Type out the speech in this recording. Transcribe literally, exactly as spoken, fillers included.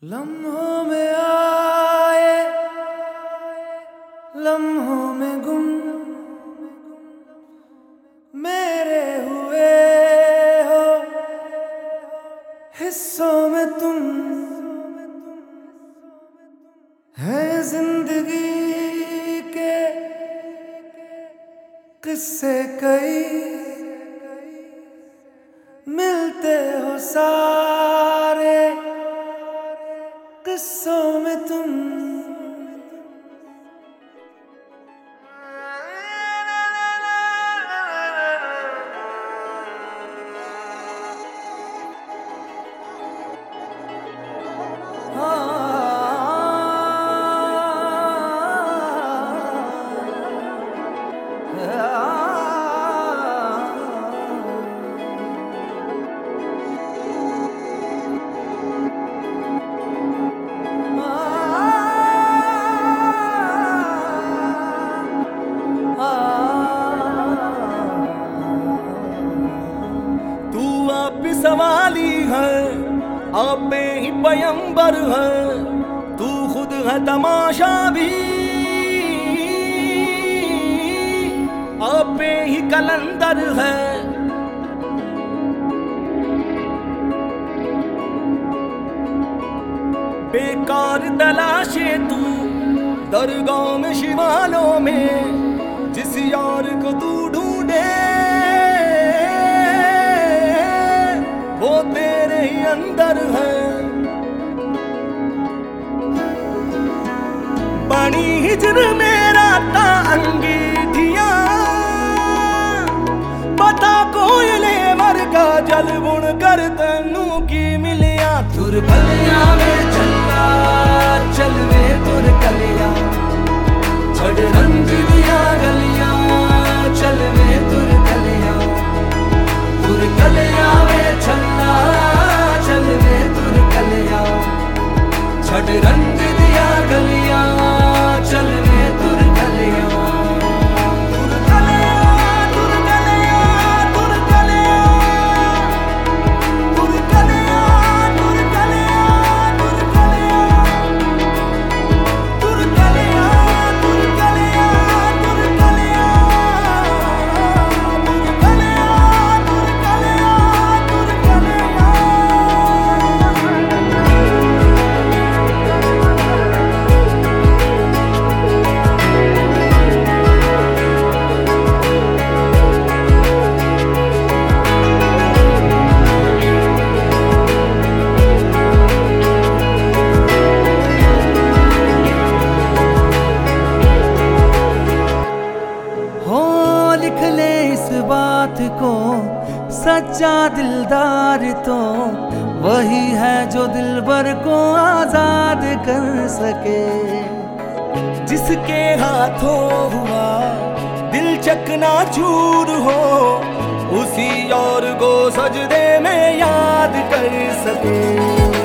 लम्हों में आए, लम्हों में गुम मेरे हुए हो, हिस्सों में तुम है जिंदगी के किस्से कई, मिलते हो सारे किस्सों में तुम। सवाली है, आप में ही पयंबर है, तू खुद है तमाशा भी, आप में ही कलंदर है। बेकार तलाशे तू दरगाह में शिवालों में, जिस यार को तू ढूंढे वो तेरे ही अंदर है। बनी हिजर मेरा ता अंगीठियां, पता कोयले मर का जल बुन कर तनू की मिलिया। तुर कलिया में चलना चल वे तुर कलिया, छड़ रंग दिया गलियां चल वे तुर कलिया। तुर कलिया में चलना चल वे तुर कलिया, छड़ रंग दिया गलियां चल वे तुर कलिया। तुर कलिया तुर कलिया तुर कलिया तुर कलिया तुर कलिया तुर कलिया तुर कलिया तुर कलिया तुर कलिया बात को सच्चा दिलदार तो वही है जो दिलबर को आजाद कर सके। जिसके हाथों हुआ दिल चकना चूर हो, उसी और को सजदे में याद कर सके।